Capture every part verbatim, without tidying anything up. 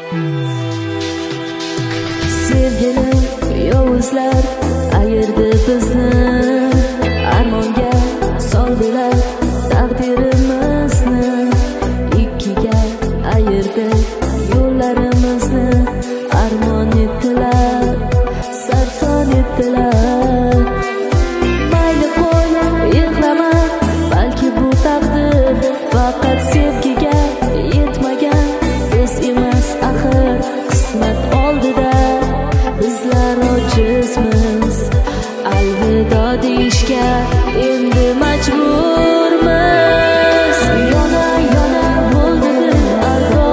Sevgili yovuzlar ayirdi bizni, armonga soldilar taqdirimizni. Ikkiga ayirdi yo'llarimizni, armon etdilar, sarson etdilar. Mayli qo'y, yig'lama, balki bu taqdir faqat sevgiga yetmagan biz emas axir. Qismat oldida bizlar ojizmiz, alvido deyishga endi majburmiz. Yona yona bo'ldi dil ardo,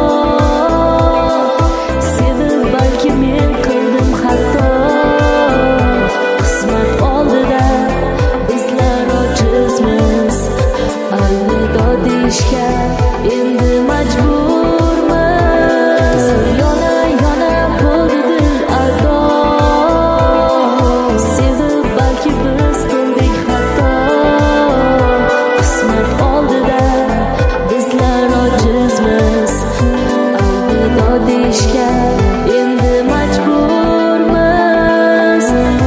sevib balki men qildim xato. Qismat oldida bizlar ojizmiz, alvido deyishga endi majburmiz. Yona yona bo'ldi dil ardo, sevib balki biz qildik xato. Qismat oldida bizlar ojizmiz, alvido deyishga endi majburmiz.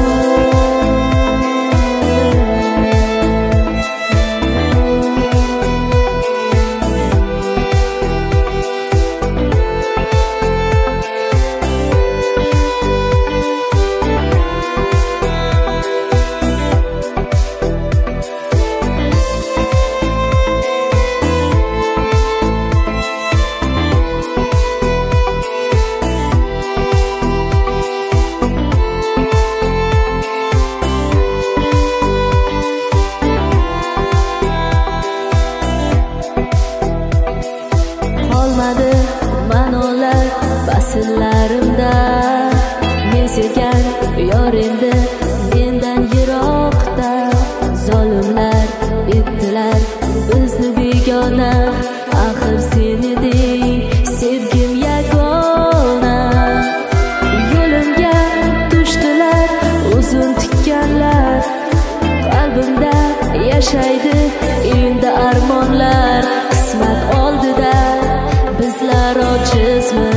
Qolmadi ma'nolar faslarimda, men sevgan yor endi mendan yiroqda. Zolimlar etdilar bizni begona, axir sen eding sevgim yagona. Yo'limga tushdilar uzun tikkanlar, qalbimda yashaydi endi armonlar. Qismat oldida bizlar ojizmiz,